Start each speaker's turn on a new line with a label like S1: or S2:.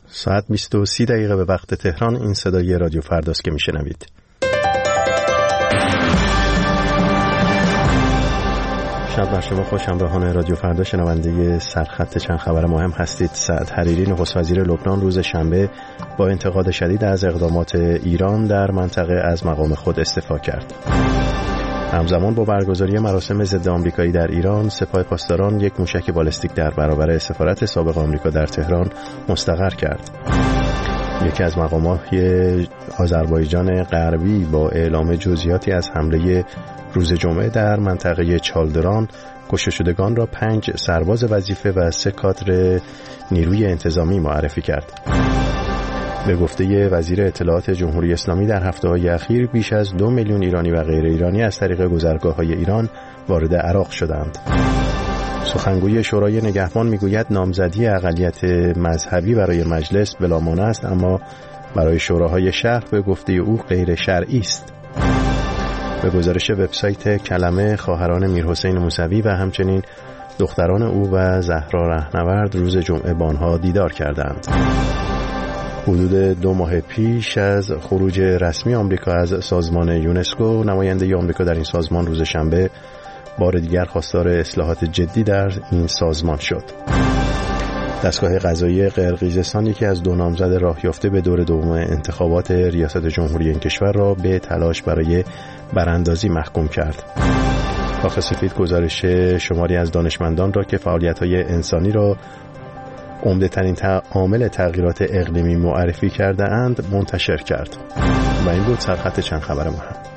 S1: ساعت 20:30 به وقت تهران. این صدای رادیو فرداست که میشنوید. شب بر شما خوش. همراهان رادیو فردا شنونده سرخط چند خبر مهم هستید. سعد حریری نخست وزیر لبنان روز شنبه با انتقاد شدید از اقدامات ایران در منطقه از مقام خود استعفا کرد. همزمان با برگزاری مراسم ضد آمریکایی در ایران، سپاه پاسداران یک موشک بالستیک در برابر سفارت سابق آمریکا در تهران مستقر کرد. یکی از مقامات آذربایجان غربی با اعلام جزئیاتی از حمله روز جمعه در منطقه چالدران کشته شدگان را 5 سرباز وظیفه و 3 کادر نیروی انتظامی معرفی کرد. به گفته وزیر اطلاعات جمهوری اسلامی در هفته‌های اخیر بیش از 2 میلیون ایرانی و غیر ایرانی از طریق گذرگاه‌های ایران وارد عراق شدند. سخنگوی شورای نگهبان میگوید نامزدی اقلیت مذهبی برای مجلس بلامانع است، اما برای شوراهای شهر به گفته او غیر شرعی است. به گزارش وبسایت کلمه، خواهران میرحسین موسوی و همچنین دختران او و زهرا رهنورد روز جمعه با آنها دیدار کردند. حدود 2 ماه پیش از خروج رسمی آمریکا از سازمان یونسکو، نماینده آمریکا در این سازمان روز شنبه بار دیگر خواستار اصلاحات جدی در این سازمان شد. دستگاه قضایی قرقیزستان یکی از 2 نامزد راه یافته به دور دوم انتخابات ریاست جمهوری این کشور را به تلاش برای براندازی محکوم کرد. کاخ سفید گزارش شماری از دانشمندان را که فعالیت‌های انسانی را عمده‌ترین عامل تغییرات اقلیمی معرفی کرده اند منتشر کرد. و این بود سرخط چند خبر مهم.